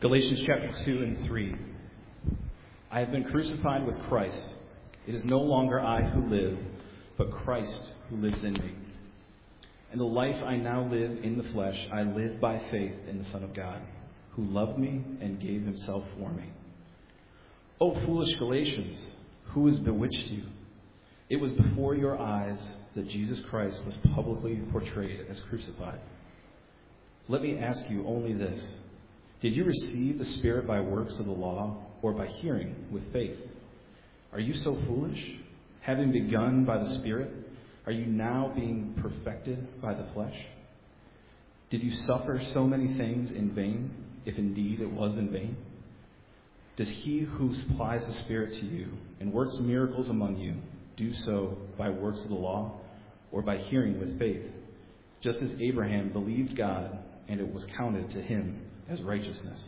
Galatians chapter 2 and 3. I have been crucified with Christ. It is no longer I who live, but Christ who lives in me. And the life I now live in the flesh, I live by faith in the Son of God, who loved me and gave himself for me. O foolish Galatians, who has bewitched you? It was before your eyes that Jesus Christ was publicly portrayed as crucified. Let me ask you only this. Did you receive the Spirit by works of the law or by hearing with faith? Are you so foolish? Having begun by the Spirit, are you now being perfected by the flesh? Did you suffer so many things in vain, if indeed it was in vain? Does he who supplies the Spirit to you and works miracles among you do so by works of the law or by hearing with faith? Just as Abraham believed God, and it was counted to him as righteousness.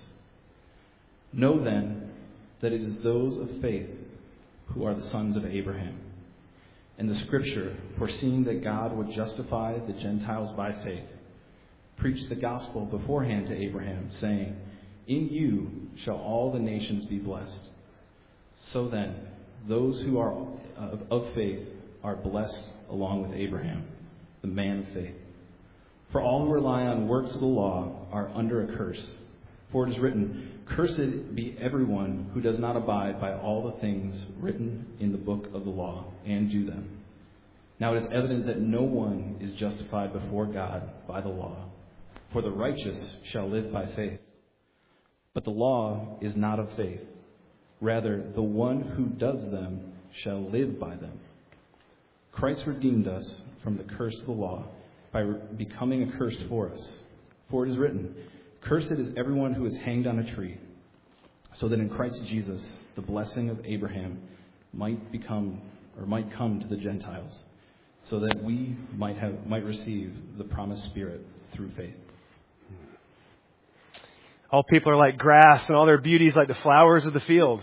Know then that it is those of faith who are the sons of Abraham. And the Scripture, foreseeing that God would justify the Gentiles by faith, preached the gospel beforehand to Abraham, saying, in you shall all the nations be blessed. So then, those who are of faith are blessed along with Abraham, the man of faith. For all who rely on works of the law are under a curse. For it is written, cursed be everyone who does not abide by all the things written in the book of the law and do them. Now it is evident that no one is justified before God by the law, for the righteous shall live by faith. But the law is not of faith. Rather, the one who does them shall live by them. Christ redeemed us from the curse of the law by becoming a curse for us. For it is written, cursed is everyone who is hanged on a tree, so that in Christ Jesus the blessing of Abraham might come to the Gentiles, so that we might receive the promised Spirit through faith. All people are like grass, and all their beauty is like the flowers of the field.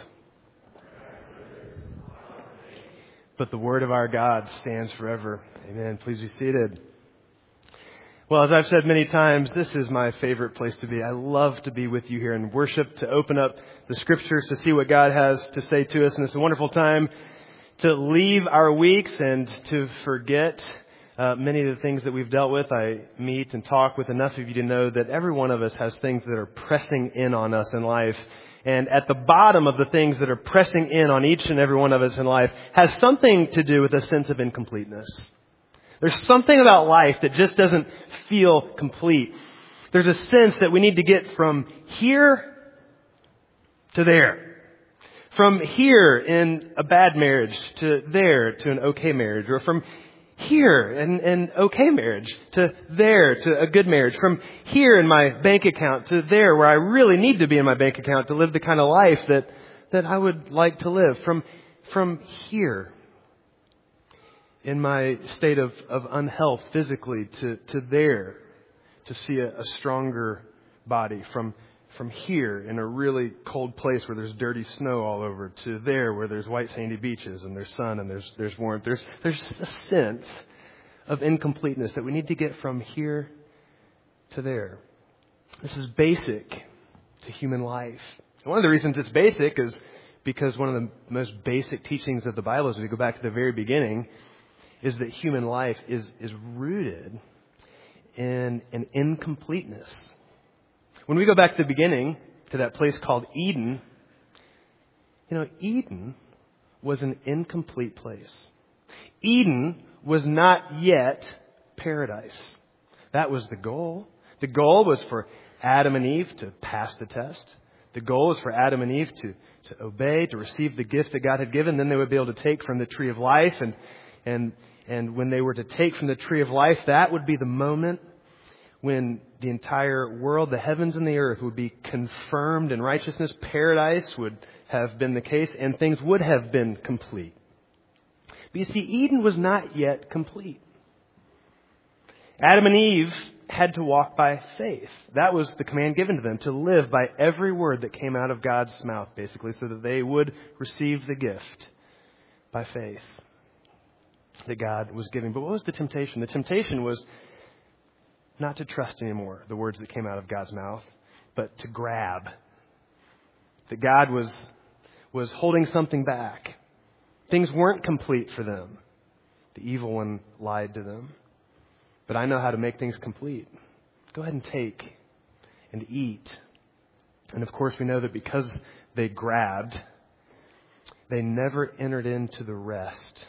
But the word of our God stands forever. Amen. Please be seated. Well, as I've said many times, this is my favorite place to be. I love to be with you here in worship, to open up the Scriptures, to see what God has to say to us. And it's a wonderful time to leave our weeks and to forget many of the things that we've dealt with. I meet and talk with enough of you to know that every one of us has things that are pressing in on us in life. And at the bottom of the things that are pressing in on each and every one of us in life has something to do with a sense of incompleteness. There's something about life that just doesn't feel complete. There's a sense that we need to get from here to there. From here in a bad marriage to there to an okay marriage. Or from here in an okay marriage to there to a good marriage. From here in my bank account to there where I really need to be in my bank account to live the kind of life that I would like to live. From here in my state of unhealth physically to there to see a stronger body. From here in a really cold place where there's dirty snow all over to there where there's white sandy beaches and there's sun and there's warmth. There's a sense of incompleteness that we need to get from here to there. This is basic to human life. And one of the reasons it's basic is because one of the most basic teachings of the Bible, as we go back to the very beginning, is that human life is rooted in an incompleteness. When we go back to the beginning, to that place called Eden, Eden was an incomplete place. Eden was not yet paradise. That was the goal. The goal was for Adam and Eve to pass the test. The goal was for Adam and Eve to obey, to receive the gift that God had given. Then they would be able to take from the tree of life. And when they were to take from the tree of life, that would be the moment when the entire world, the heavens and the earth, would be confirmed in righteousness. Paradise would have been the case, and things would have been complete. But you see, Eden was not yet complete. Adam and Eve had to walk by faith. That was the command given to them, to live by every word that came out of God's mouth, basically, so that they would receive the gift by faith that God was giving. But what was the temptation? The temptation was not to trust anymore the words that came out of God's mouth, but to grab that God was holding something back. Things weren't complete for them. The evil one lied to them. But I know how to make things complete. Go ahead and take and eat. And of course we know that because they grabbed, they never entered into the rest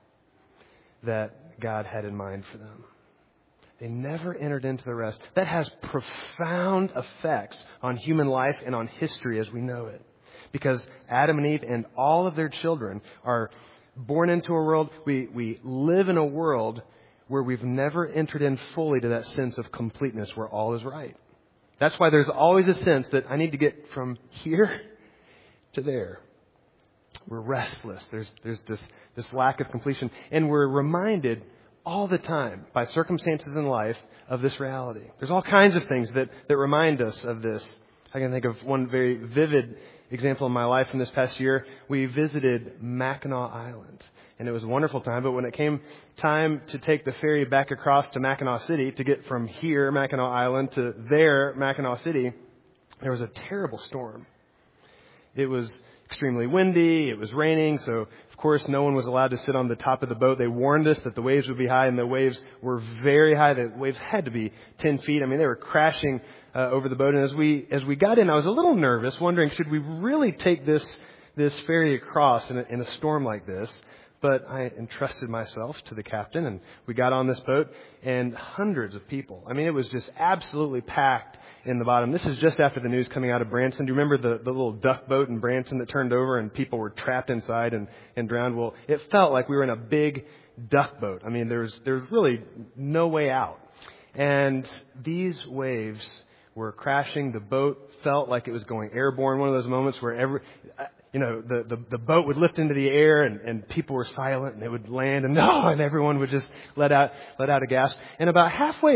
that God had in mind for them. They never entered into the rest. That has profound effects on human life and on history as we know it. Because Adam and Eve and all of their children are born into a world, we live in a world where we've never entered in fully to that sense of completeness where all is right. That's why there's always a sense that I need to get from here to there. We're restless. There's this lack of completion. And we're reminded all the time by circumstances in life of this reality. There's all kinds of things that remind us of this. I can think of one very vivid example in my life from this past year. We visited Mackinac Island, and it was a wonderful time. But when it came time to take the ferry back across to Mackinac City to get from here, Mackinac Island, to there, Mackinac City, there was a terrible storm. It was extremely windy. It was raining. So, of course, no one was allowed to sit on the top of the boat. They warned us that the waves would be high, and the waves were very high. The waves had to be 10 feet. I mean, they were crashing over the boat. And as we got in, I was a little nervous, wondering, should we really take this ferry across in a storm like this? But I entrusted myself to the captain, and we got on this boat, and hundreds of people. I mean, it was just absolutely packed in the bottom. This is just after the news coming out of Branson. Do you remember the little duck boat in Branson that turned over and people were trapped inside and drowned? Well, it felt like we were in a big duck boat. I mean, there's really no way out. And these waves were crashing. The boat felt like it was going airborne. One of those moments where the boat would lift into the air and people were silent and it would land and everyone would just let out a gasp. And about halfway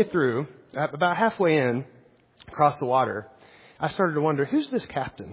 in, across the water, I started to wonder, who's this captain?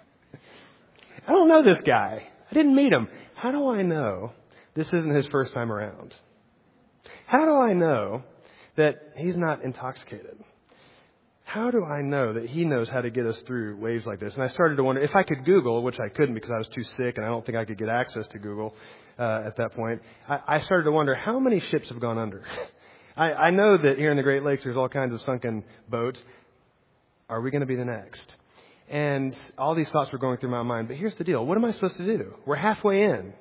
I don't know this guy. I didn't meet him. How do I know this isn't his first time around? How do I know that he's not intoxicated? How do I know that he knows how to get us through waves like this? And I started to wonder if I could Google, which I couldn't because I was too sick and I don't think I could get access to Google at that point. I started to wonder how many ships have gone under. I know that here in the Great Lakes there's all kinds of sunken boats. Are we going to be the next? And all these thoughts were going through my mind. But here's the deal. What am I supposed to do? We're halfway in.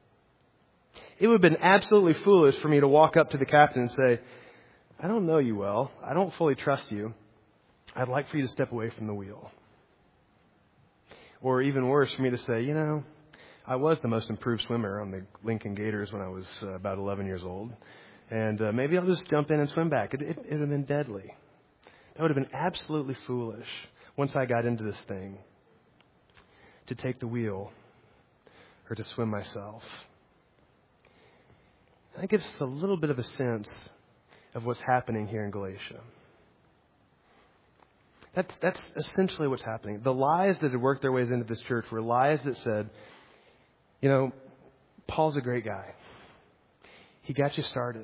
It would have been absolutely foolish for me to walk up to the captain and say, I don't know you well. I don't fully trust you. I'd like for you to step away from the wheel. Or even worse, for me to say, I was the most improved swimmer on the Lincoln Gators when I was about 11 years old. And maybe I'll just jump in and swim back. It would have been deadly. That would have been absolutely foolish once I got into this thing to take the wheel or to swim myself. That gives us a little bit of a sense of what's happening here in Galatia. That's essentially what's happening. The lies that had worked their ways into this church were lies that said, Paul's a great guy. He got you started.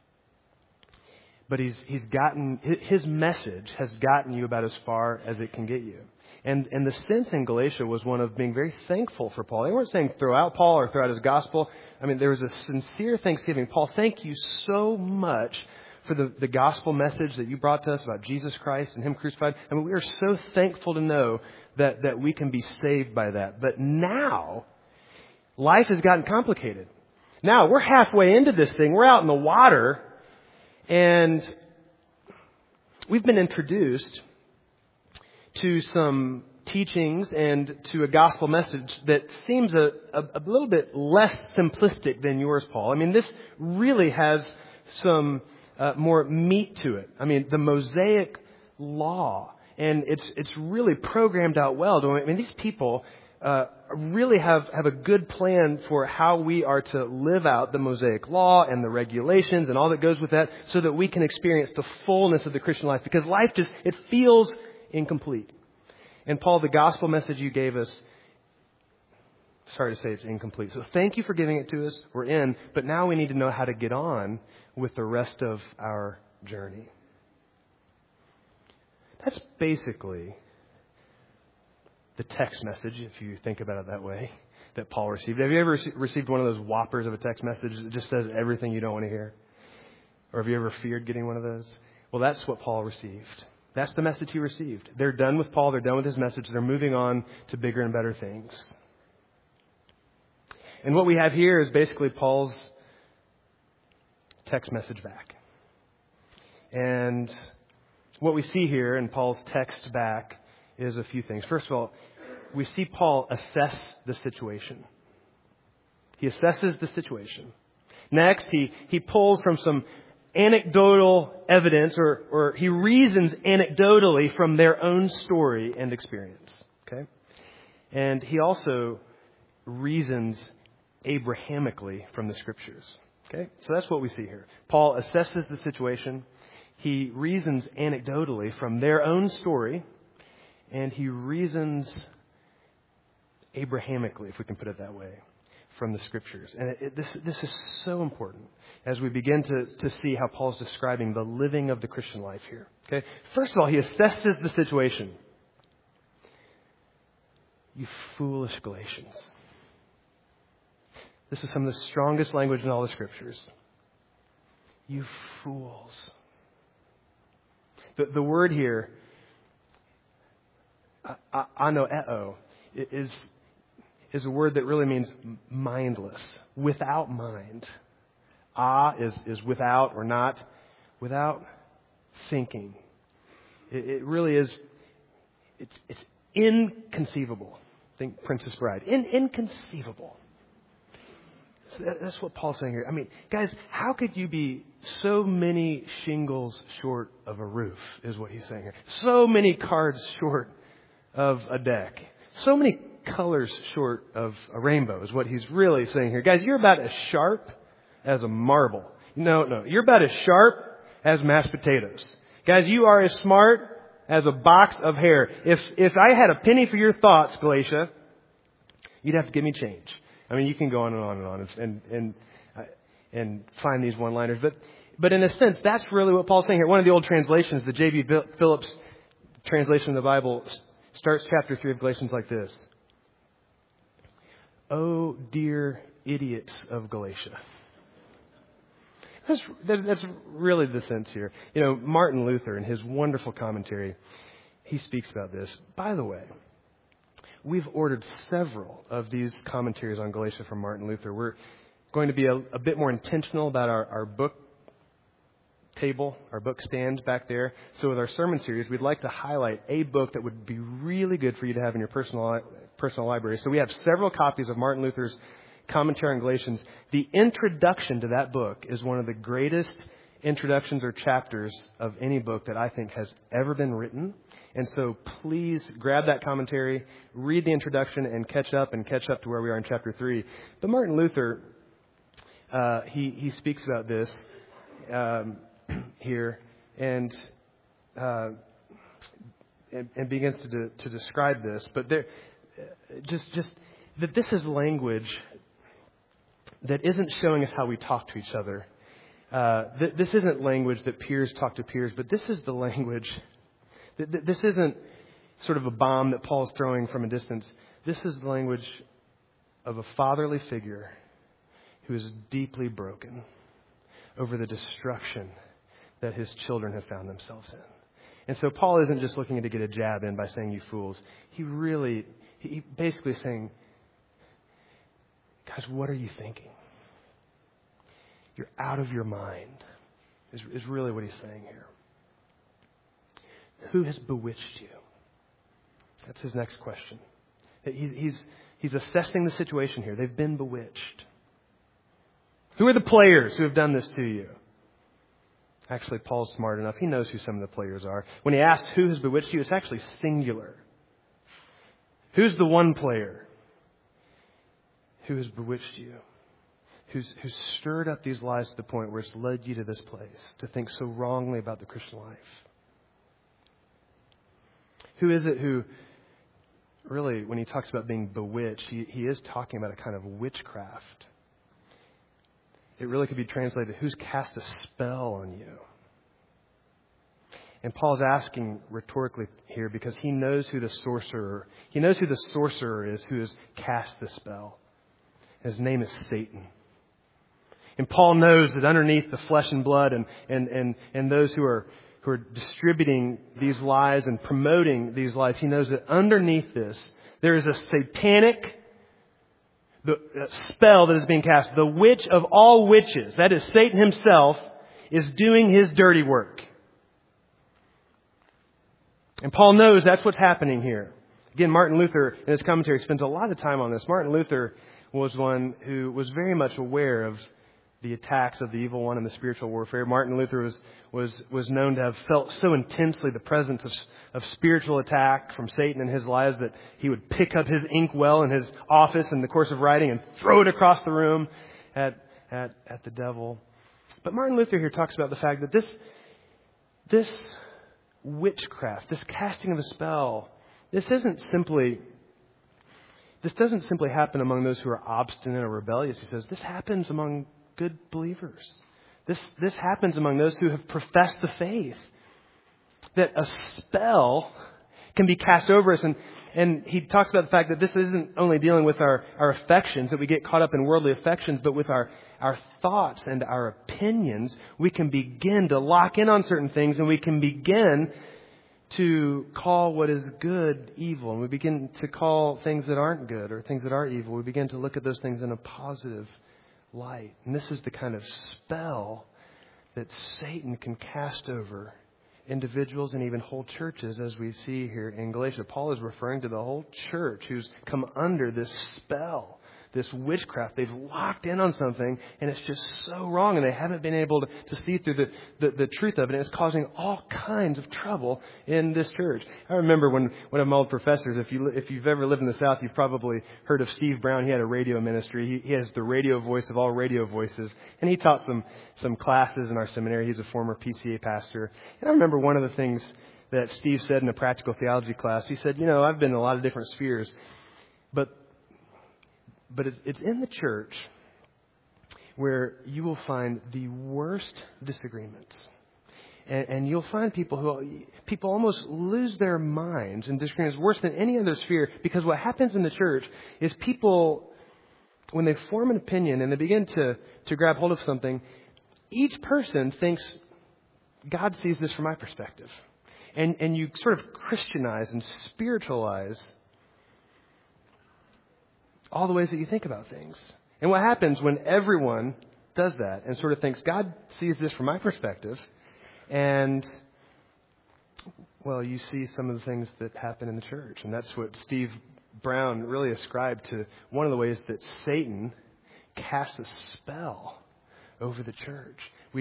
But his message has gotten you about as far as it can get you. And the sense in Galatia was one of being very thankful for Paul. They weren't saying throw out Paul or throw out his gospel. I mean, there was a sincere thanksgiving. Paul, thank you so much for the gospel message that you brought to us about Jesus Christ and Him crucified. I mean, we are so thankful to know that we can be saved by that. But now, life has gotten complicated. Now, we're halfway into this thing. We're out in the water. And we've been introduced to some teachings and to a gospel message that seems a little bit less simplistic than yours, Paul. I mean, this really has some more meat to it. I mean, the Mosaic law, and it's really programmed out well. I mean, these people really have a good plan for how we are to live out the Mosaic law and the regulations and all that goes with that so that we can experience the fullness of the Christian life, because life it feels incomplete. And Paul, the gospel message you gave us, sorry to say it's incomplete. So thank you for giving it to us. We're in, but now we need to know how to get on with the rest of our journey. That's basically the text message, if you think about it that way, that Paul received. Have you ever received one of those whoppers of a text message that just says everything you don't want to hear? Or have you ever feared getting one of those? Well, that's what Paul received. That's the message he received. They're done with Paul. They're done with his message. They're moving on to bigger and better things. And what we have here is basically Paul's text message back. And what we see here in Paul's text back is a few things. First of all, we see Paul assess the situation. He assesses the situation. Next, he pulls from some anecdotal evidence, or he reasons anecdotally from their own story and experience. Okay? And he also reasons Abrahamically from the Scriptures. Okay? So that's what we see here. Paul assesses the situation. He reasons anecdotally from their own story. And he reasons Abrahamically, if we can put it that way, from the Scriptures. And this is so important as we begin to see how Paul's describing the living of the Christian life here. Okay? First of all, he assesses the situation. You foolish Galatians. This is some of the strongest language in all the Scriptures. You fools. The word here, anoeo, is a word that really means mindless, without mind. Is without or not, without thinking. It really is, it's inconceivable. Think Princess Bride. Inconceivable. So that's what Paul's saying here. I mean, guys, how could you be so many shingles short of a roof, is what he's saying here. So many cards short of a deck. So many colors short of a rainbow is what he's really saying here. Guys, you're about as sharp as a marble. No. You're about as sharp as mashed potatoes. Guys, you are as smart as a box of hair. If I had a penny for your thoughts, Galatia, you'd have to give me change. I mean, you can go on and on and on and find these one-liners. But in a sense, that's really what Paul's saying here. One of the old translations, the J.B. Phillips translation of the Bible, starts chapter 3 of Galatians like this. Oh, dear idiots of Galatia. That's really the sense here. You know, Martin Luther, in his wonderful commentary, he speaks about this. By the way, we've ordered several of these commentaries on Galatia from Martin Luther. We're going to be a bit more intentional about our book table, our book stand back there. So with our sermon series, we'd like to highlight a book that would be really good for you to have in your personal library. So we have several copies of Martin Luther's commentary on Galatians. The introduction to that book is one of the greatest introductions or chapters of any book that I think has ever been written. And so please grab that commentary, read the introduction, and catch up to where we are in chapter 3. But Martin Luther, he speaks about this here and begins to describe this. But there, just that this is language that isn't showing us how we talk to each other. This isn't language that peers talk to peers, but this is the language. This isn't sort of a bomb that Paul's throwing from a distance. This is the language of a fatherly figure who is deeply broken over the destruction that his children have found themselves in. And so Paul isn't just looking to get a jab in by saying, you fools. He basically is saying, guys, what are you thinking? You're out of your mind, is really what he's saying here. Who has bewitched you? That's his next question. He's assessing the situation here. They've been bewitched. Who are the players who have done this to you? Actually, Paul's smart enough. He knows who some of the players are. When he asks who has bewitched you, it's actually singular. Who's the one player who has bewitched you? Who's stirred up these lies to the point where it's led you to this place, to think so wrongly about the Christian life? Who is it who, really, when he talks about being bewitched, he is talking about a kind of witchcraft. It really could be translated, who's cast a spell on you? And Paul's asking rhetorically here because he knows who the sorcerer is who has cast the spell. His name is Satan. And Paul knows that underneath the flesh and blood and those who are distributing these lies and promoting these lies, he knows that underneath this there is a satanic spell that is being cast. The witch of all witches, that is Satan himself, is doing his dirty work. And Paul knows that's what's happening here. Again, Martin Luther, in his commentary, spends a lot of time on this. Martin Luther was one who was very much aware of the attacks of the evil one and the spiritual warfare. Martin Luther was known to have felt so intensely the presence of spiritual attack from Satan in his lives that he would pick up his inkwell in his office in the course of writing and throw it across the room at the devil. But Martin Luther here talks about the fact that this witchcraft, this casting of a spell, this doesn't simply happen among those who are obstinate or rebellious. He says this happens among good believers. This happens among those who have professed the faith. That a spell can be cast over us. And he talks about the fact that this isn't only dealing with our affections, that we get caught up in worldly affections, but with our thoughts and our opinions, we can begin to lock in on certain things, and we can begin to call what is good evil. And we begin to call things that aren't good or things that are evil. We begin to look at those things in a positive light. And this is the kind of spell that Satan can cast over individuals and even whole churches, as we see here in Galatia. Paul is referring to the whole church who's come under this spell, this witchcraft. They've locked in on something, and it's just so wrong, and they haven't been able to see through the truth of it, and it's causing all kinds of trouble in this church. I remember when one of my old professors, if you've ever lived in the South, you've probably heard of Steve Brown. He had a radio ministry. He has the radio voice of all radio voices, and he taught some classes in our seminary. He's a former PCA pastor. And I remember one of the things that Steve said in a practical theology class. He said, I've been in a lot of different spheres, but it's in the church where you will find the worst disagreements. And you'll find people almost lose their minds in disagreements worse than any other sphere, because what happens in the church is people, when they form an opinion and they begin to grab hold of something, each person thinks, God sees this from my perspective. And you sort of Christianize and spiritualize all the ways that you think about things. And what happens when everyone does that and sort of thinks, God sees this from my perspective, and, well, you see some of the things that happen in the church. And that's what Steve Brown really ascribed to one of the ways that Satan casts a spell over the church. We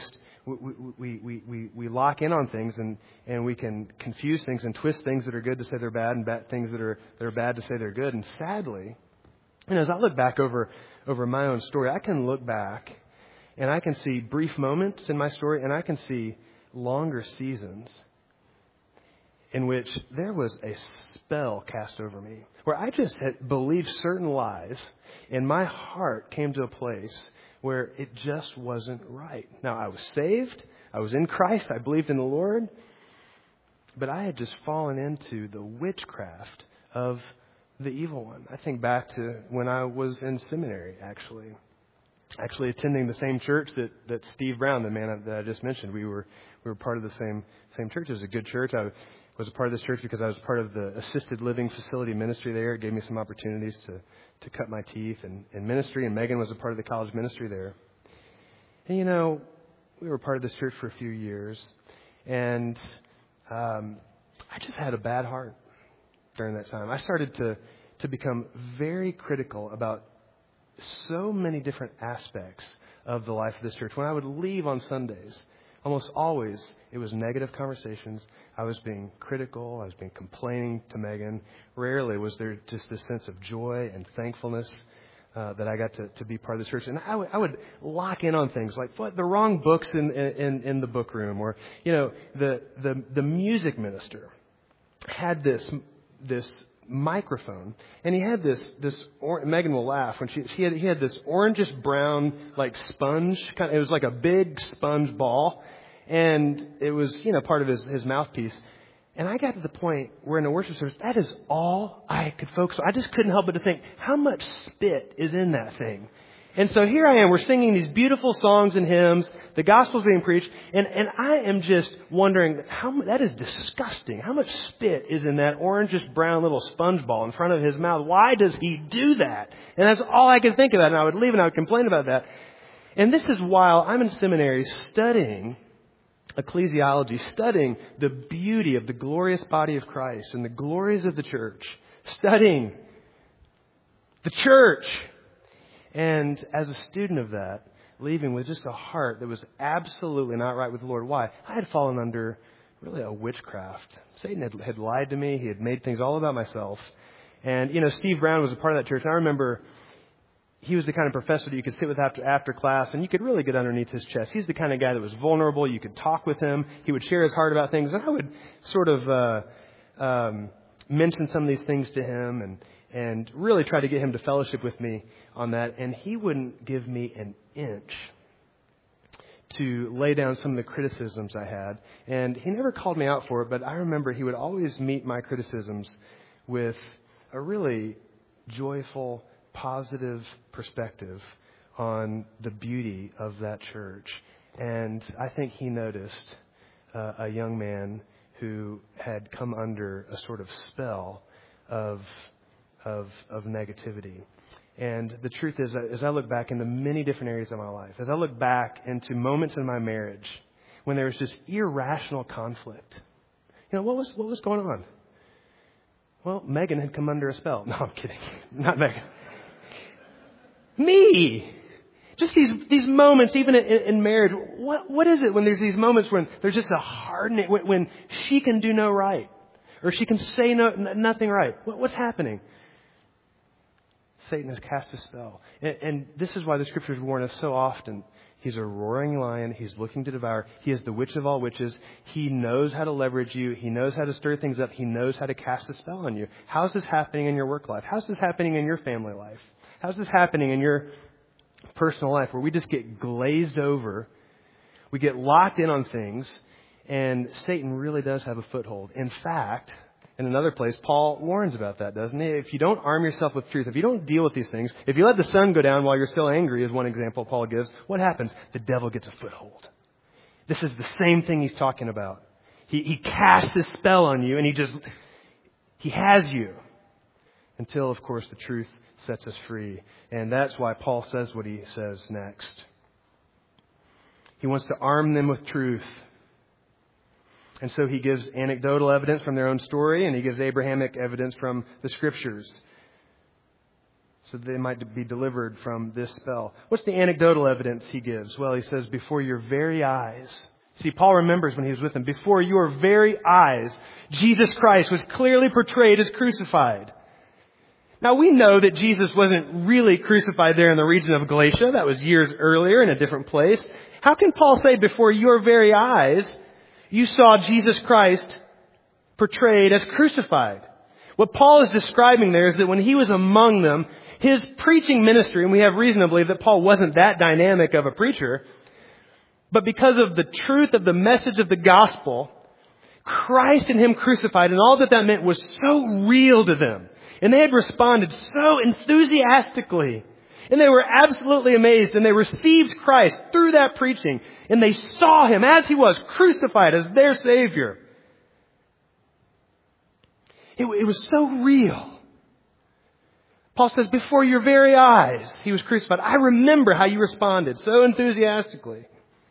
lock in on things, and we can confuse things and twist things that are good to say they're bad, and things that are bad to say they're good. And sadly, as I look back over my own story, I can look back and I can see brief moments in my story, and I can see longer seasons in which there was a spell cast over me, where I just had believed certain lies, and my heart came to a place where it just wasn't right. Now, I was saved. I was in Christ. I believed in the Lord. But I had just fallen into the witchcraft of the evil one. I think back to when I was in seminary, actually attending the same church that Steve Brown, the man that I just mentioned. We were part of the same church. It was a good church. I was a part of this church because I was part of the assisted living facility ministry there. It gave me some opportunities to cut my teeth in ministry, and Megan was a part of the college ministry there. And we were part of this church for a few years, and I just had a bad heart during that time. I started to become very critical about so many different aspects of the life of this church. When I would leave on Sundays, almost always it was negative conversations. I was being critical. I was being complaining to Megan. Rarely was there just this sense of joy and thankfulness that I got to be part of the church. And I would lock in on things like the wrong books in the book room, or the music minister had this microphone, and he had this Megan will laugh when he had this orangish brown like sponge, it was like a big sponge ball, And it was, part of his mouthpiece. And I got to the point where in a worship service, that is all I could focus on. I just couldn't help but to think, how much spit is in that thing? And so here I am, we're singing these beautiful songs and hymns, the gospel's being preached, and I am just wondering, that is disgusting. How much spit is in that orangish brown little sponge ball in front of his mouth? Why does he do that? And that's all I could think about, and I would leave and I would complain about that. And this is while I'm in seminary studying ecclesiology, studying the beauty of the glorious body of Christ and the glories of the church, studying the church. And as a student of that, leaving with just a heart that was absolutely not right with the Lord. Why? I had fallen under really a witchcraft. Satan had lied to me. He had made things all about myself. And, Steve Brown was a part of that church. And I remember he was the kind of professor that you could sit with after class, and you could really get underneath his chest. He's the kind of guy that was vulnerable. You could talk with him. He would share his heart about things. And I would sort of mention some of these things to him and really try to get him to fellowship with me on that. And he wouldn't give me an inch to lay down some of the criticisms I had. And he never called me out for it, but I remember he would always meet my criticisms with a really joyful, positive perspective on the beauty of that church. And I think he noticed a young man who had come under a sort of spell of negativity. And the truth is, as I look back into many different areas of my life, as I look back into moments in my marriage when there was just irrational conflict, what was going on? Well, Megan had come under a spell. No, I'm kidding. Not Megan. Me. Just these moments, even in marriage. What is it when there's these moments when there's just a hardening, when she can do no right, or she can say nothing right? What's happening? Satan has cast a spell. And this is why the Scriptures warn us so often. He's a roaring lion. He's looking to devour. He is the witch of all witches. He knows how to leverage you. He knows how to stir things up. He knows how to cast a spell on you. How's this happening in your work life? How's this happening in your family life? How's this happening in your personal life where we just get glazed over? We get locked in on things, and Satan really does have a foothold. In fact, in another place, Paul warns about that, doesn't he? If you don't arm yourself with truth, if you don't deal with these things, if you let the sun go down while you're still angry, is one example Paul gives, what happens? The devil gets a foothold. This is the same thing he's talking about. He casts this spell on you, and he has you. Until, of course, the truth sets us free. And that's why Paul says what he says next. He wants to arm them with truth. And so he gives anecdotal evidence from their own story, and he gives Abrahamic evidence from the Scriptures, so that they might be delivered from this spell. What's the anecdotal evidence he gives? Well, he says, before your very eyes. See, Paul remembers when he was with them. Before your very eyes, Jesus Christ was clearly portrayed as crucified. Now, we know that Jesus wasn't really crucified there in the region of Galatia. That was years earlier in a different place. How can Paul say, before your very eyes, you saw Jesus Christ portrayed as crucified? What Paul is describing there is that when he was among them, his preaching ministry, and we have reason to believe that Paul wasn't that dynamic of a preacher, but because of the truth of the message of the gospel, Christ and Him crucified, and all that meant was so real to them. And they had responded so enthusiastically. And they were absolutely amazed, and they received Christ through that preaching. And they saw Him as He was, crucified as their Savior. It was so real. Paul says, before your very eyes, He was crucified. I remember how you responded so enthusiastically.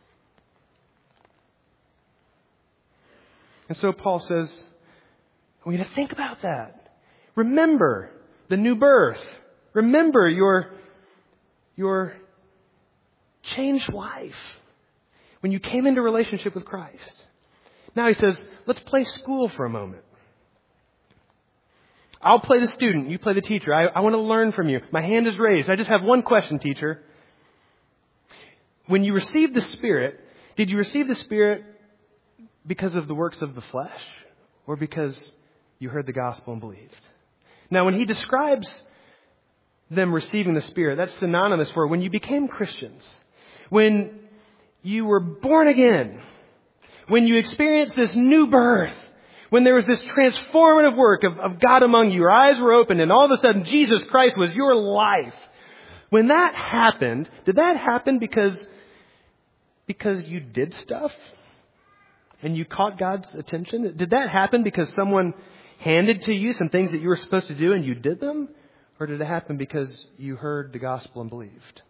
And so Paul says, we need to think about that. Remember the new birth. Remember your changed life when you came into relationship with Christ. Now he says, let's play school for a moment. I'll play the student. You play the teacher. I want to learn from you. My hand is raised. I just have one question, teacher. When you received the Spirit, did you receive the Spirit because of the works of the flesh, or because you heard the gospel and believed? Now, when he describes them receiving the Spirit, that's synonymous for when you became Christians, when you were born again, when you experienced this new birth, when there was this transformative work of God among you, your eyes were opened, and all of a sudden Jesus Christ was your life. When that happened, did that happen because you did stuff and you caught God's attention? Did that happen because someone handed to you some things that you were supposed to do and you did them? Or did it happen because you heard the gospel and believed?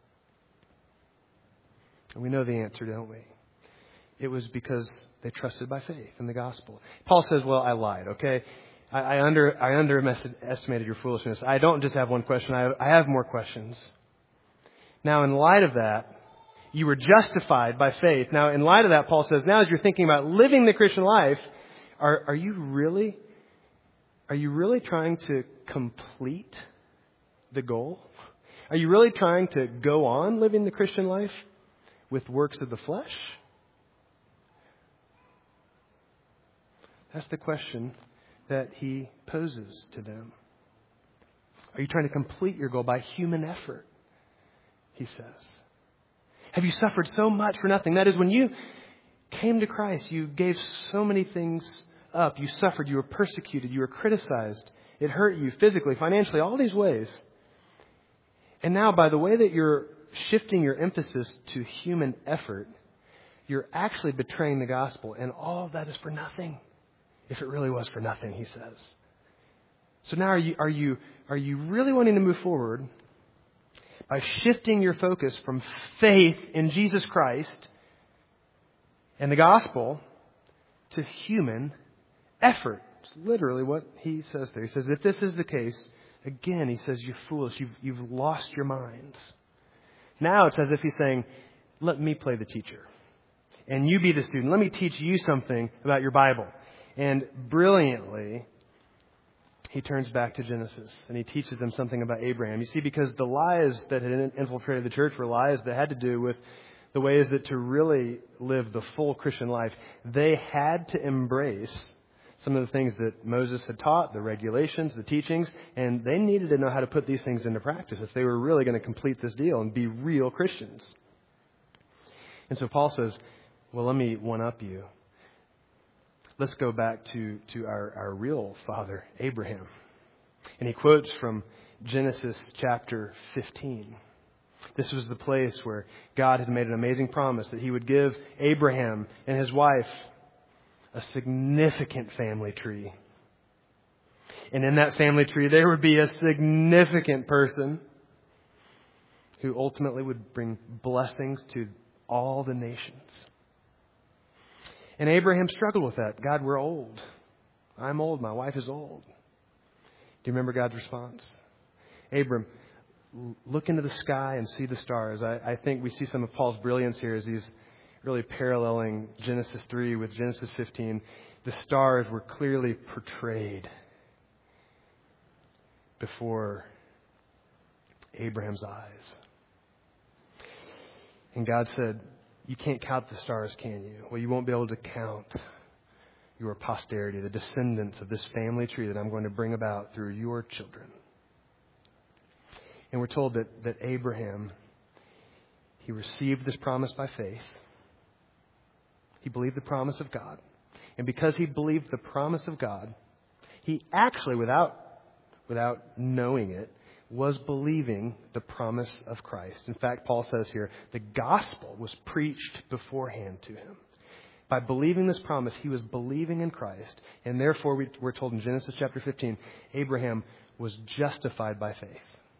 And we know the answer, don't we? It was because they trusted by faith in the gospel. Paul says, well, I lied, okay? I underestimated your foolishness. I don't just have one question. I have more questions. Now, in light of that, you were justified by faith. Now, in light of that, Paul says, now as you're thinking about living the Christian life, are you really trying to complete the goal? Are you really trying to go on living the Christian life with works of the flesh? That's the question that he poses to them. Are you trying to complete your goal by human effort? He says. Have you suffered so much for nothing? That is, when you came to Christ, you gave so many things up. You suffered, you were persecuted, you were criticized. It hurt you physically, financially, all these ways. And now, by the way that you're shifting your emphasis to human effort, you're actually betraying the gospel. And all of that is for nothing. If it really was for nothing, he says. So now are you really wanting to move forward by shifting your focus from faith in Jesus Christ and the gospel to human effort? It's literally what he says there. He says, if this is the case, again, he says, you're foolish. You've lost your minds. Now it's as if he's saying, let me play the teacher. And you be the student. Let me teach you something about your Bible. And brilliantly, he turns back to Genesis and he teaches them something about Abraham. You see, because the lies that had infiltrated the church were lies that had to do with the ways that to really live the full Christian life, they had to embrace some of the things that Moses had taught, the regulations, the teachings, and they needed to know how to put these things into practice if they were really going to complete this deal and be real Christians. And so Paul says, well, let me one-up you. Let's go back to our real father, Abraham. And he quotes from Genesis chapter 15. This was the place where God had made an amazing promise that he would give Abraham and his wife a significant family tree. And in that family tree, there would be a significant person who ultimately would bring blessings to all the nations. And Abraham struggled with that. God, we're old. I'm old. My wife is old. Do you remember God's response? Abram, look into the sky and see the stars. I think we see some of Paul's brilliance here as he's really paralleling Genesis 3 with Genesis 15. The stars were clearly portrayed before Abraham's eyes. And God said, you can't count the stars, can you? Well, you won't be able to count your posterity, the descendants of this family tree that I'm going to bring about through your children. And we're told that Abraham, he received this promise by faith. He believed the promise of God. And because he believed the promise of God, he actually, without knowing it, was believing the promise of Christ. In fact, Paul says here, the gospel was preached beforehand to him. By believing this promise, he was believing in Christ. And therefore, we're told in Genesis chapter 15, Abraham was justified by faith.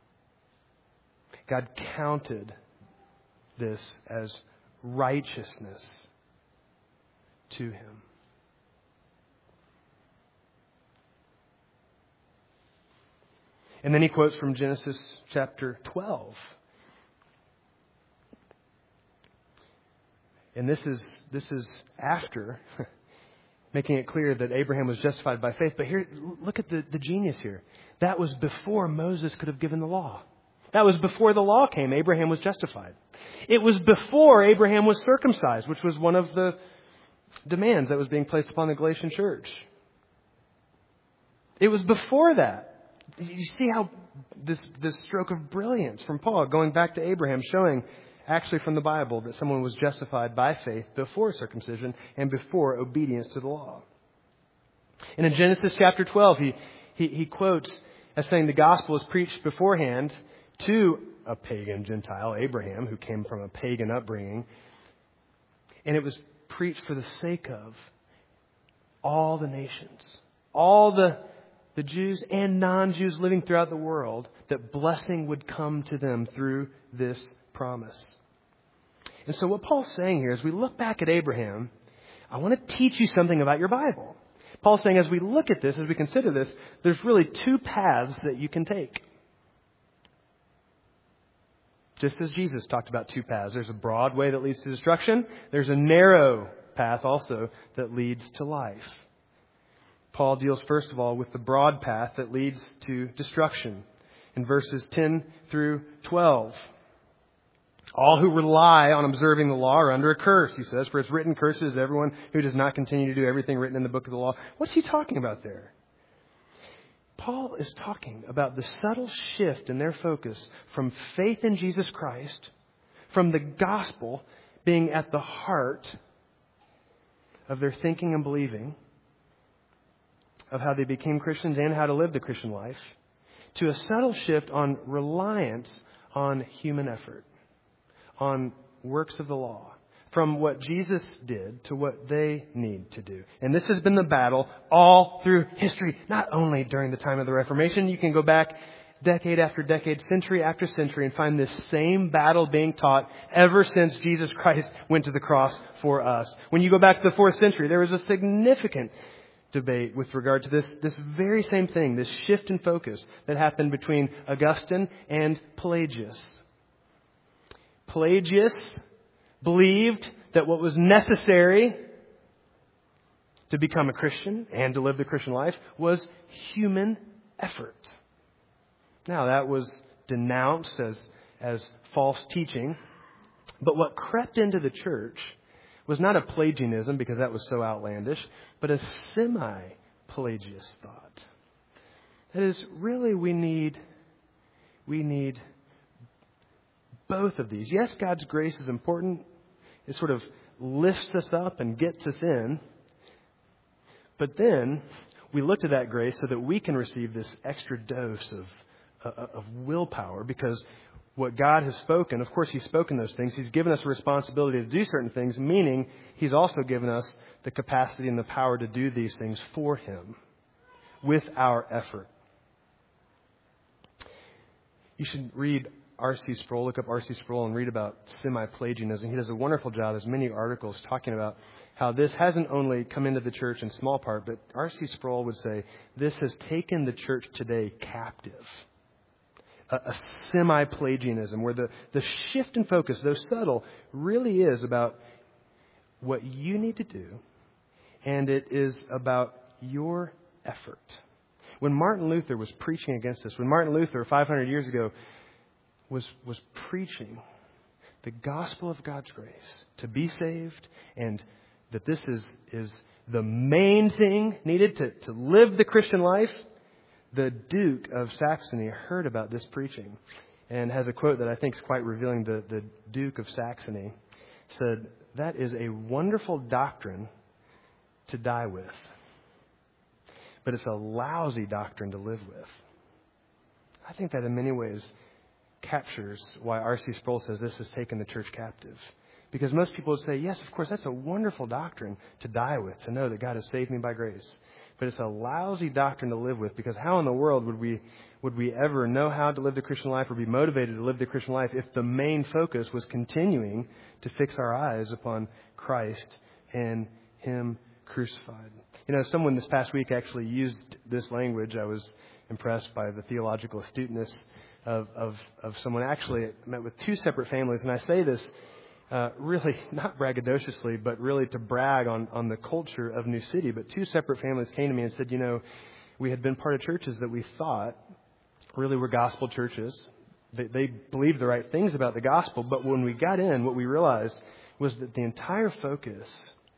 God counted this as righteousness to him. And then he quotes from Genesis chapter 12. And this is after making it clear that Abraham was justified by faith. But here, look at the genius here. That was before Moses could have given the law. That was before the law came. Abraham was justified. It was before Abraham was circumcised, which was one of the demands that was being placed upon the Galatian church. It was before that. You see how this stroke of brilliance from Paul, going back to Abraham, showing actually from the Bible that someone was justified by faith before circumcision and before obedience to the law. And in Genesis chapter 12, he quotes as saying the gospel was preached beforehand to a pagan Gentile, Abraham, who came from a pagan upbringing. And it was preached for the sake of all the nations, all the Jews and non-Jews living throughout the world, that blessing would come to them through this promise. And so what Paul's saying here, as we look back at Abraham, I want to teach you something about your Bible. Paul's saying as we look at this, as we consider this, there's really two paths that you can take. Just as Jesus talked about two paths. There's a broad way that leads to destruction. There's a narrow path also that leads to life. Paul deals first of all with the broad path that leads to destruction in verses 10 through 12. All who rely on observing the law are under a curse, he says, for it's written, curses everyone who does not continue to do everything written in the book of the law. What's he talking about there? Paul is talking about the subtle shift in their focus from faith in Jesus Christ, from the gospel being at the heart of their thinking and believing, of how they became Christians and how to live the Christian life, to a subtle shift on reliance on human effort, on works of the law, from what Jesus did to what they need to do. And this has been the battle all through history, not only during the time of the Reformation. You can go back decade after decade, century after century, and find this same battle being taught ever since Jesus Christ went to the cross for us. When you go back to the 4th century, there was a significant debate with regard to this very same thing, this shift in focus that happened between Augustine and Pelagius. Pelagius believed that what was necessary to become a Christian and to live the Christian life was human effort. Now, that was denounced as false teaching, but what crept into the church was not a Pelagianism, because that was so outlandish, but a semi-Pelagius thought. That is, really we need both of these. Yes, God's grace is important. It sort of lifts us up and gets us in. But then we look to that grace so that we can receive this extra dose of willpower, because what God has spoken, of course He's spoken those things. He's given us a responsibility to do certain things, meaning He's also given us the capacity and the power to do these things for Him with our effort. You should read R.C. Sproul, look up R.C. Sproul and read about semi-Pelagianism. He does a wonderful job. There's many articles talking about how this hasn't only come into the church in small part, but R.C. Sproul would say this has taken the church today captive. A semi-Pelagianism where the shift in focus, though subtle, really is about what you need to do, and it is about your effort. When Martin Luther was preaching against this, when Martin Luther 500 years ago was preaching the gospel of God's grace to be saved, and that this is the main thing needed to live the Christian life, the Duke of Saxony heard about this preaching and has a quote that I think is quite revealing. The Duke of Saxony said, "That is a wonderful doctrine to die with, but it's a lousy doctrine to live with." I think that in many ways captures why R.C. Sproul says this has taken the church captive. Because most people would say, yes, of course, that's a wonderful doctrine to die with, to know that God has saved me by grace. But it's a lousy doctrine to live with, because how in the world would we ever know how to live the Christian life or be motivated to live the Christian life if the main focus was continuing to fix our eyes upon Christ and Him crucified? You know, someone this past week actually used this language. I was impressed by the theological astuteness of someone. Actually, I met with two separate families, and I say this really not braggadociously, but really to brag on the culture of New City. But two separate families came to me and said, you know, we had been part of churches that we thought really were gospel churches. They believed the right things about the gospel, but when we got in, what we realized was that the entire focus,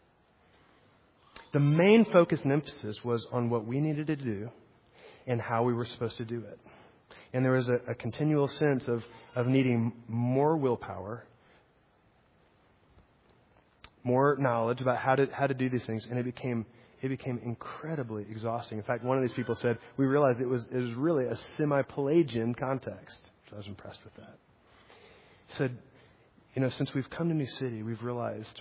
the main focus and emphasis was on what we needed to do and how we were supposed to do it. And there was a continual sense of needing more willpower, more knowledge about how to do these things, and it became incredibly exhausting. In fact, one of these people said, we realized it was really a semi-Pelagian context. So I was impressed with that. He said, since we've come to New City, we've realized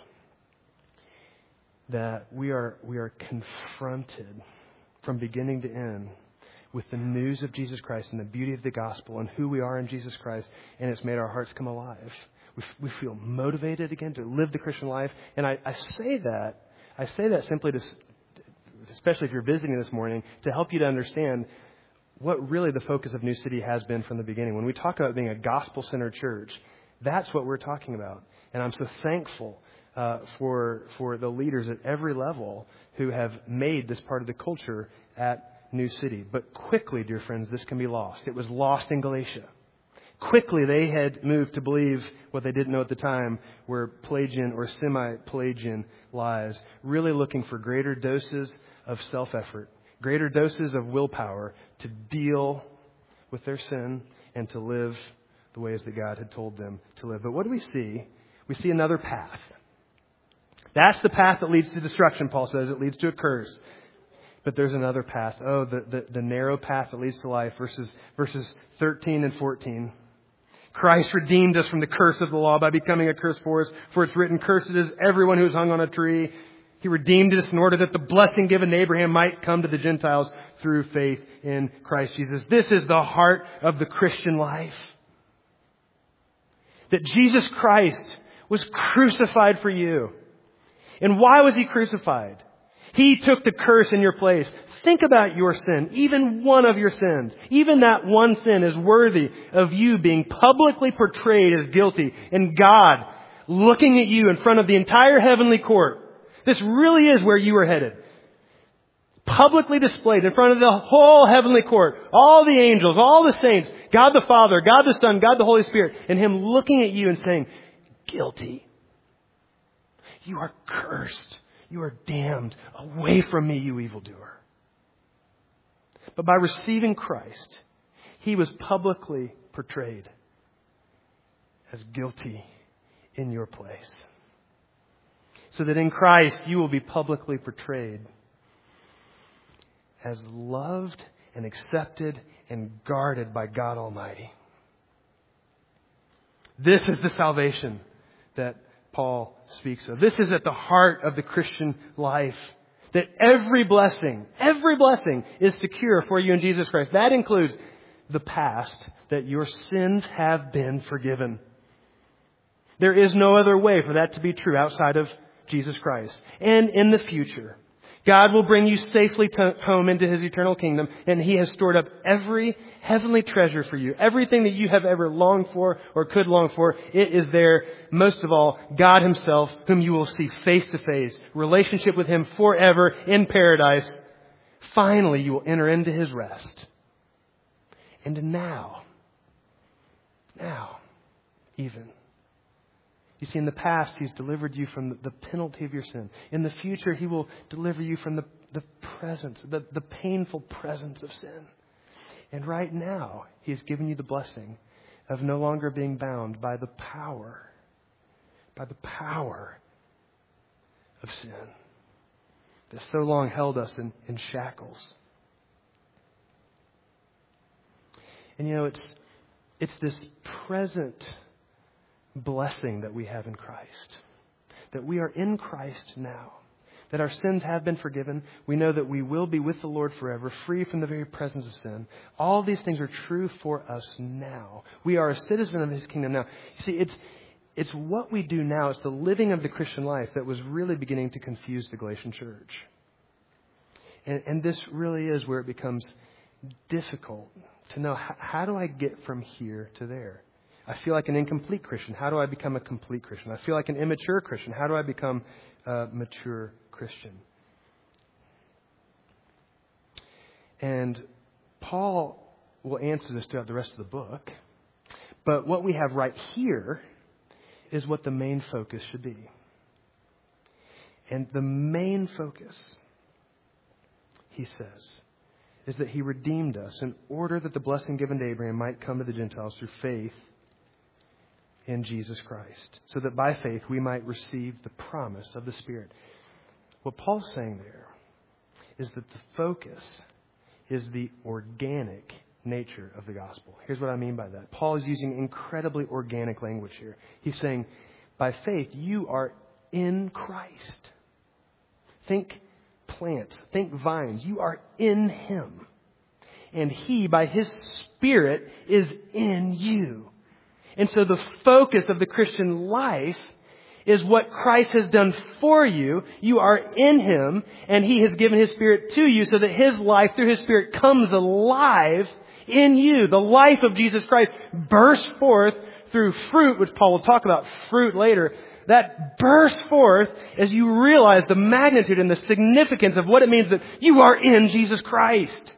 that we are confronted from beginning to end with the news of Jesus Christ and the beauty of the gospel and who we are in Jesus Christ, and it's made our hearts come alive. We feel motivated again to live the Christian life. And I say that simply to, especially if you're visiting this morning, to help you to understand what really the focus of New City has been from the beginning. When we talk about being a gospel-centered church, that's what we're talking about. And I'm so thankful for the leaders at every level who have made this part of the culture at New City. But quickly, dear friends, this can be lost. It was lost in Galatia. Quickly, they had moved to believe what they didn't know at the time were Pelagian or semi-Pelagian lies, really looking for greater doses of self-effort, greater doses of willpower to deal with their sin and to live the ways that God had told them to live. But what do we see? We see another path. That's the path that leads to destruction, Paul says. It leads to a curse. But there's another path. Oh, the narrow path that leads to life. Verses 13 and 14. Christ redeemed us from the curse of the law by becoming a curse for us. For it's written, cursed is everyone who is hung on a tree. He redeemed us in order that the blessing given to Abraham might come to the Gentiles through faith in Christ Jesus. This is the heart of the Christian life. That Jesus Christ was crucified for you. And why was He crucified? He took the curse in your place. Think about your sin, even one of your sins. Even that one sin is worthy of you being publicly portrayed as guilty and God looking at you in front of the entire heavenly court. This really is where you are headed. Publicly displayed in front of the whole heavenly court. All the angels, all the saints, God the Father, God the Son, God the Holy Spirit. And Him looking at you and saying, guilty. You are cursed. You are damned. Away from me, you evildoer. But by receiving Christ, He was publicly portrayed as guilty in your place. So that in Christ, you will be publicly portrayed as loved and accepted and guarded by God Almighty. This is the salvation that Paul speaks of. This is at the heart of the Christian life. That every blessing is secure for you in Jesus Christ. That includes the past, that your sins have been forgiven. There is no other way for that to be true outside of Jesus Christ. And in the future, God will bring you safely home into His eternal kingdom, and He has stored up every heavenly treasure for you. Everything that you have ever longed for or could long for, it is there. Most of all, God Himself, whom you will see face to face. Relationship with Him forever in paradise. Finally, you will enter into His rest. And now, even. You see, in the past, He's delivered you from the penalty of your sin. In the future, He will deliver you from the presence, the painful presence of sin. And right now, He has given you the blessing of no longer being bound by the power of sin that so long held us in shackles. And it's this present blessing that we have in Christ. That we are in Christ now. That our sins have been forgiven. We know that we will be with the Lord forever, free from the very presence of sin. All these things are true for us now. We are a citizen of His kingdom now. You see, it's what we do now. It's the living of the Christian life that was really beginning to confuse the Galatian church. And this really is where it becomes difficult to know, how do I get from here to there? I feel like an incomplete Christian. How do I become a complete Christian? I feel like an immature Christian. How do I become a mature Christian? And Paul will answer this throughout the rest of the book. But what we have right here is what the main focus should be. And the main focus, he says, is that He redeemed us in order that the blessing given to Abraham might come to the Gentiles through faith in Jesus Christ, so that by faith we might receive the promise of the Spirit. What Paul's saying there is that the focus is the organic nature of the gospel. Here's what I mean by that. Paul is using incredibly organic language here. He's saying, by faith, you are in Christ. Think plants, think vines. You are in Him. And He, by His Spirit, is in you. And so the focus of the Christian life is what Christ has done for you. You are in Him, and He has given His Spirit to you so that His life through His Spirit comes alive in you. The life of Jesus Christ bursts forth through fruit, which Paul will talk about fruit later. That bursts forth as you realize the magnitude and the significance of what it means that you are in Jesus Christ.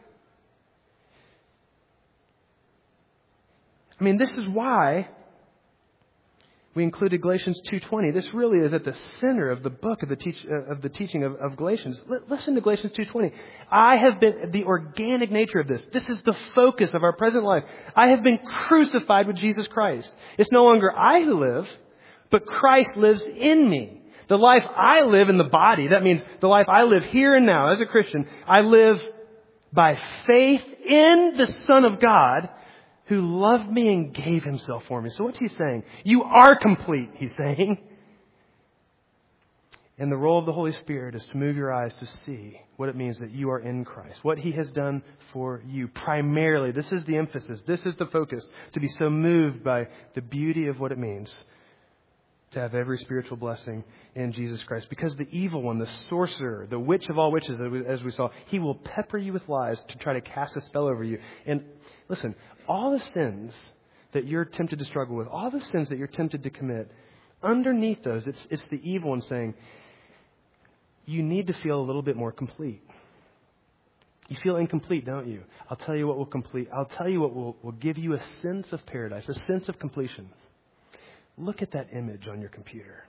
I mean, this is why we included Galatians 2:20. This really is at the center of the book of the teaching of Galatians. Listen to Galatians 2:20. I have been, the organic nature of this. This is the focus of our present life. I have been crucified with Jesus Christ. It's no longer I who live, but Christ lives in me. The life I live in the body, that means the life I live here and now as a Christian, I live by faith in the Son of God, who loved me and gave Himself for me. So what's He saying? You are complete, He's saying. And the role of the Holy Spirit is to move your eyes to see what it means that you are in Christ. What He has done for you. Primarily, this is the emphasis. This is the focus. To be so moved by the beauty of what it means to have every spiritual blessing in Jesus Christ. Because the evil one, the sorcerer, the witch of all witches, as we saw, he will pepper you with lies to try to cast a spell over you. And listen, all the sins that you're tempted to struggle with, all the sins that you're tempted to commit, underneath those, it's the evil one saying, you need to feel a little bit more complete. You feel incomplete, don't you? I'll tell you what will complete. I'll tell you what will give you a sense of paradise, a sense of completion. Look at that image on your computer.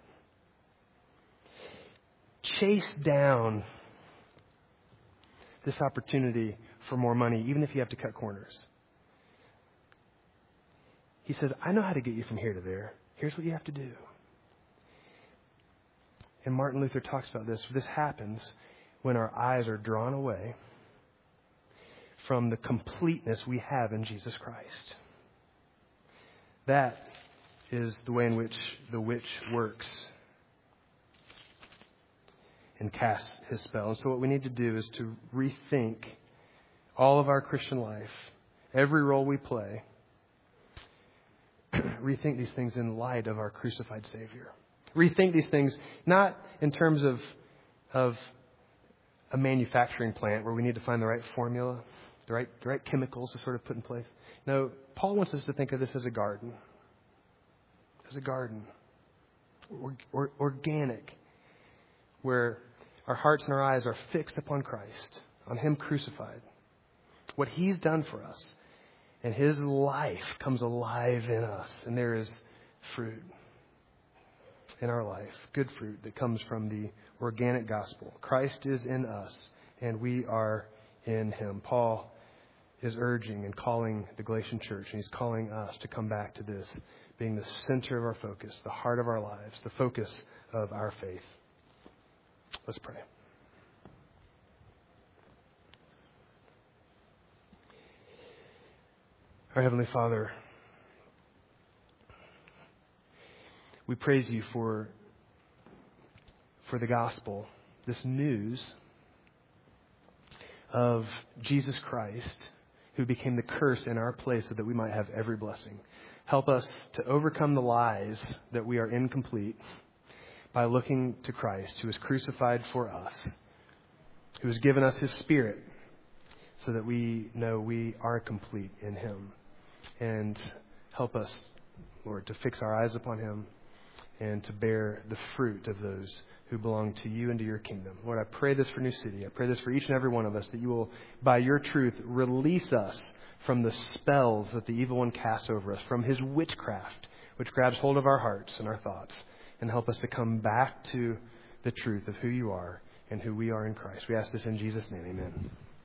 Chase down this opportunity for more money, even if you have to cut corners. He says, I know how to get you from here to there. Here's what you have to do. And Martin Luther talks about this. This happens when our eyes are drawn away from the completeness we have in Jesus Christ. That is the way in which the witch works and casts his spell. And so what we need to do is to rethink all of our Christian life, every role we play, rethink these things in light of our crucified Savior. Rethink these things not in terms of a manufacturing plant where we need to find the right formula, the right chemicals to sort of put in place. No, Paul wants us to think of this as a garden. As a garden. Organic. Where our hearts and our eyes are fixed upon Christ, on Him crucified. What He's done for us. And His life comes alive in us. And there is fruit in our life. Good fruit that comes from the organic gospel. Christ is in us and we are in Him. Paul is urging and calling the Galatian church, and he's calling us to come back to this being the center of our focus, the heart of our lives, the focus of our faith. Let's pray. Our Heavenly Father, we praise You for the gospel, this news of Jesus Christ, who became the curse in our place so that we might have every blessing. Help us to overcome the lies that we are incomplete by looking to Christ, who was crucified for us, who has given us His Spirit so that we know we are complete in Him. And help us, Lord, to fix our eyes upon Him and to bear the fruit of those who belong to You and to Your kingdom. Lord, I pray this for New City. I pray this for each and every one of us, that You will, by Your truth, release us from the spells that the evil one casts over us, from his witchcraft, which grabs hold of our hearts and our thoughts, and help us to come back to the truth of who You are and who we are in Christ. We ask this in Jesus' name. Amen.